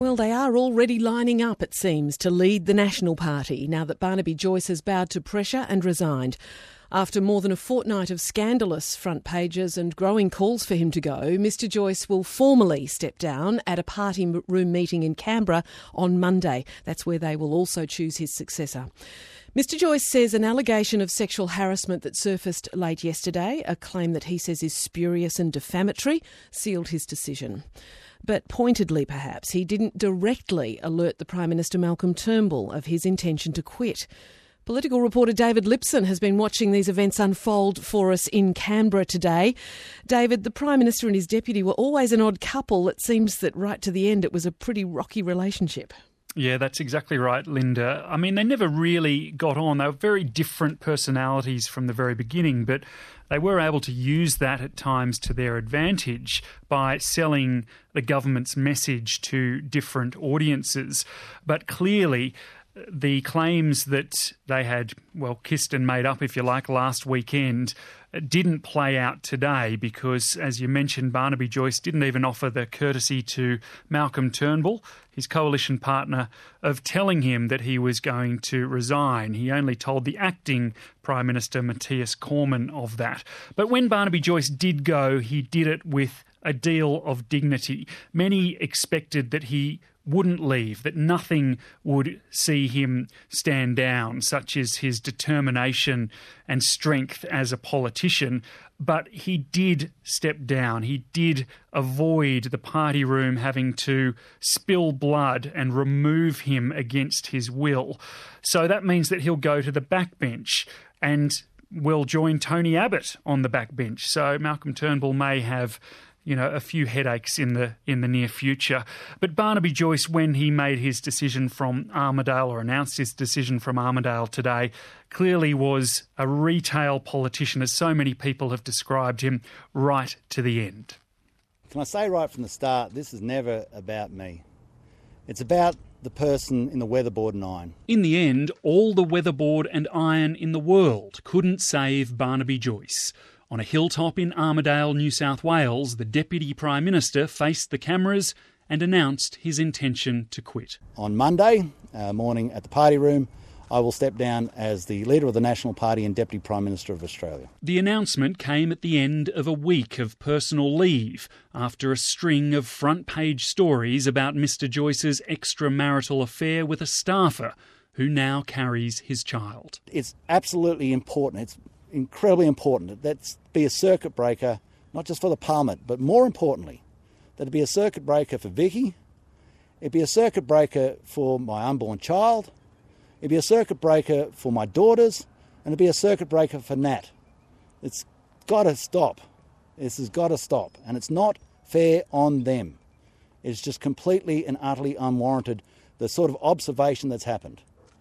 Well, they are already lining up, it seems, to lead the National Party now that Barnaby Joyce has bowed to pressure and resigned. After more than a fortnight of scandalous front pages and growing calls for him to go, Mr Joyce will formally step down at a party room meeting in Canberra on Monday. That's where they will also choose his successor. Mr Joyce says an allegation of sexual harassment that surfaced late yesterday, a claim that he says is spurious and defamatory, sealed his decision. But pointedly, perhaps, he didn't directly alert the Prime Minister Malcolm Turnbull of his intention to quit. Political reporter David Lipson has been watching these events unfold for us in Canberra today. David, the Prime Minister and his deputy were always an odd couple. It seems that right to the end it was a pretty rocky relationship. Yeah, that's exactly right, Linda. I mean, they never really got on. They were very different personalities from the very beginning, but they were able to use that at times to their advantage by selling the government's message to different audiences. But clearly, the claims that they had, kissed and made up, if you like, last weekend didn't play out today because, as you mentioned, Barnaby Joyce didn't even offer the courtesy to Malcolm Turnbull, his coalition partner, of telling him that he was going to resign. He only told the acting Prime Minister, Matthias Cormann, of that. But when Barnaby Joyce did go, he did it with a deal of dignity. Many expected that he wouldn't leave, that nothing would see him stand down, such as his determination and strength as a politician. But he did step down. He did avoid the party room having to spill blood and remove him against his will. So that means that he'll go to the backbench and will join Tony Abbott on the backbench. So Malcolm Turnbull may have a few headaches in the near future. But Barnaby Joyce, when he made his decision from Armidale, or announced his decision from Armidale today, clearly was a retail politician, as so many people have described him, right to the end. Can I say right from the start, this is never about me. It's about the person in the weatherboard and iron. In the end, all the weatherboard and iron in the world couldn't save Barnaby Joyce. On a hilltop in Armidale, New South Wales, the Deputy Prime Minister faced the cameras and announced his intention to quit. On Monday morning at the party room, I will step down as the Leader of the National Party and Deputy Prime Minister of Australia. The announcement came at the end of a week of personal leave after a string of front-page stories about Mr Joyce's extramarital affair with a staffer who now carries his child. It's absolutely important. It's incredibly important that be a circuit breaker, not just for the Parliament, but more importantly, that it be a circuit breaker for Vicky, it'd be a circuit breaker for my unborn child, it'd be a circuit breaker for my daughters, and it'd be a circuit breaker for Nat. It's got to stop. This has got to stop, and it's not fair on them. It's just completely and utterly unwarranted, the sort of observation that's happened.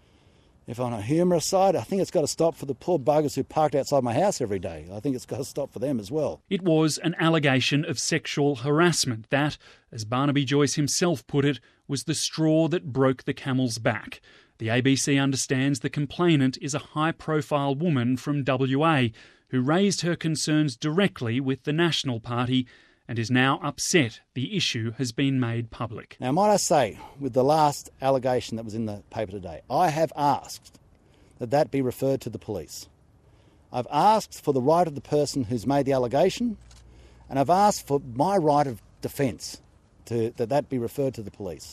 If on a humorous side, I think it's got to stop for the poor buggers who parked outside my house every day. I think it's got to stop for them as well. It was an allegation of sexual harassment that, as Barnaby Joyce himself put it, was the straw that broke the camel's back. The ABC understands the complainant is a high-profile woman from WA who raised her concerns directly with the National Party and is now upset the issue has been made public. Now, might I say, with the last allegation that was in the paper today, I have asked that be referred to the police. I've asked for the right of the person who's made the allegation, and I've asked for my right of defence that be referred to the police.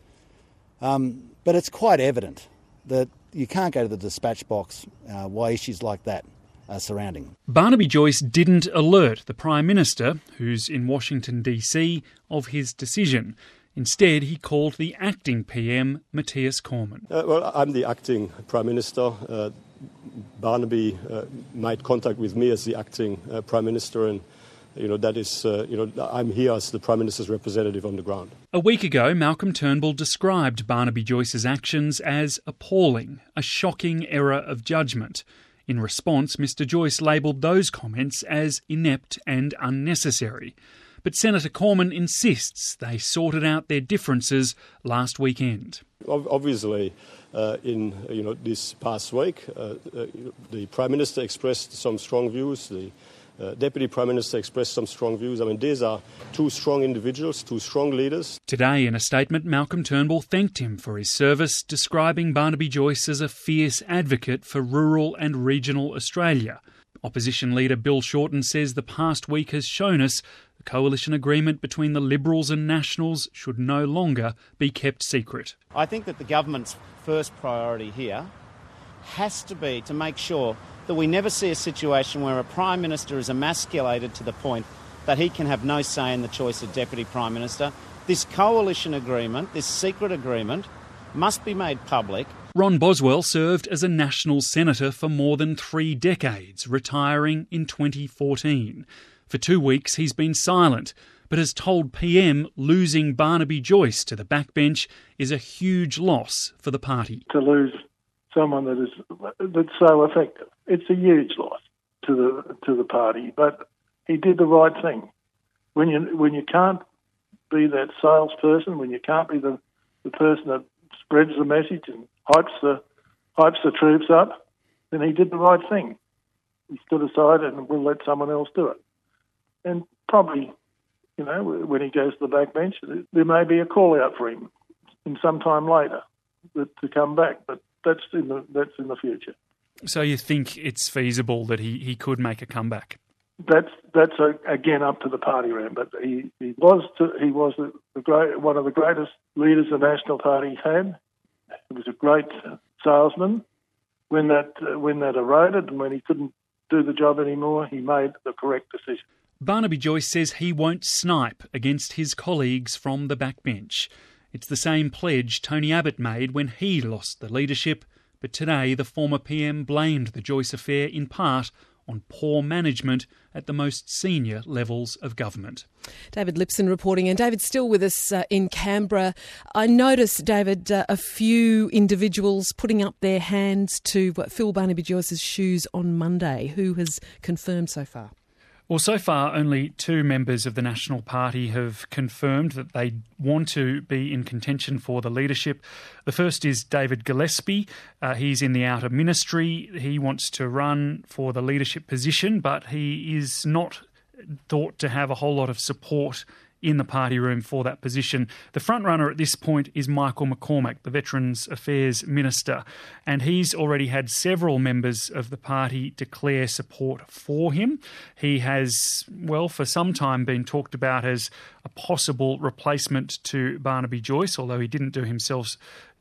But it's quite evident that you can't go to the dispatch box why issues like that surrounding. Barnaby Joyce didn't alert the Prime Minister, who's in Washington DC, of his decision. Instead, he called the acting PM, Matthias Cormann. I'm the acting Prime Minister. Barnaby made contact with me as the acting Prime Minister, and that is, I'm here as the Prime Minister's representative on the ground. A week ago, Malcolm Turnbull described Barnaby Joyce's actions as appalling, a shocking error of judgment. In response, Mr Joyce labelled those comments as inept and unnecessary. But Senator Cormann insists they sorted out their differences last weekend. Obviously, in this past week, the Prime Minister expressed some strong views. The Deputy Prime Minister expressed some strong views. I mean, these are two strong individuals, two strong leaders. Today, in a statement, Malcolm Turnbull thanked him for his service, describing Barnaby Joyce as a fierce advocate for rural and regional Australia. Opposition leader Bill Shorten says the past week has shown us the coalition agreement between the Liberals and Nationals should no longer be kept secret. I think that the government's first priority here has to be to make sure that we never see a situation where a Prime Minister is emasculated to the point that he can have no say in the choice of Deputy Prime Minister. This coalition agreement, this secret agreement, must be made public. Ron Boswell served as a National Senator for more than 3 decades, retiring in 2014. For 2 weeks he's been silent, but has told PM losing Barnaby Joyce to the backbench is a huge loss for the party. To lose someone that's so effective, it's a huge loss to the party. But he did the right thing. When you can't be that salesperson, when you can't be the person that spreads the message and hypes the troops up, then he did the right thing. He stood aside and will let someone else do it. And probably, when he goes to the backbench, there may be a call out for him in some time later to come back. But that's in the future. So you think it's feasible that he could make a comeback? That's again up to the party room. But he was one of the greatest leaders the National Party had. He was a great salesman. When that eroded and when he couldn't do the job anymore, he made the correct decision. Barnaby Joyce says he won't snipe against his colleagues from the backbench. It's the same pledge Tony Abbott made when he lost the leadership, but today the former PM blamed the Joyce affair in part on poor management at the most senior levels of government. David Lipson reporting, and David's still with us in Canberra. I noticed, David, a few individuals putting up their hands to fill Barnaby Joyce's shoes on Monday. Who has confirmed so far? Well, so far, only 2 members of the National Party have confirmed that they want to be in contention for the leadership. The first is David Gillespie. He's in the outer ministry. He wants to run for the leadership position, but he is not thought to have a whole lot of support in the party room for that position. The front runner at this point is Michael McCormack, the Veterans Affairs Minister, and he's already had several members of the party declare support for him. He has, for some time been talked about as a possible replacement to Barnaby Joyce, although he didn't do himself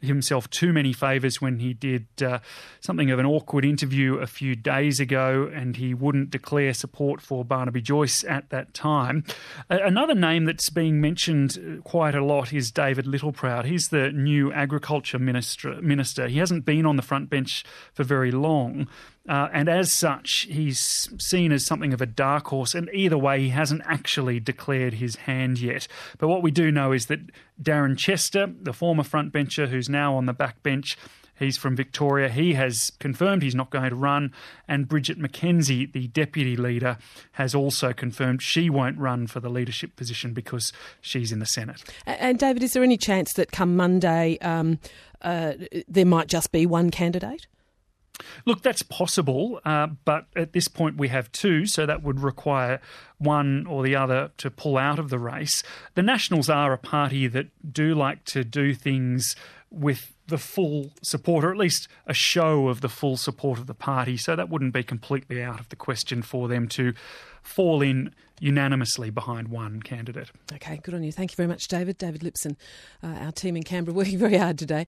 too many favours when he did something of an awkward interview a few days ago, and he wouldn't declare support for Barnaby Joyce at that time. Another name that's being mentioned quite a lot is David Littleproud. He's the new Agriculture Minister. He hasn't been on the front bench for very long. And as such, he's seen as something of a dark horse. And either way, he hasn't actually declared his hand yet. But what we do know is that Darren Chester, the former frontbencher who's now on the backbench, he's from Victoria. He has confirmed he's not going to run. And Bridget McKenzie, the deputy leader, has also confirmed she won't run for the leadership position because she's in the Senate. And David, is there any chance that come Monday there might just be one candidate? Look, that's possible, but at this point we have 2, so that would require one or the other to pull out of the race. The Nationals are a party that do like to do things with the full support, or at least a show of the full support of the party, so that wouldn't be completely out of the question for them to fall in unanimously behind one candidate. Okay, good on you. Thank you very much, David. David Lipson, our team in Canberra, working very hard today.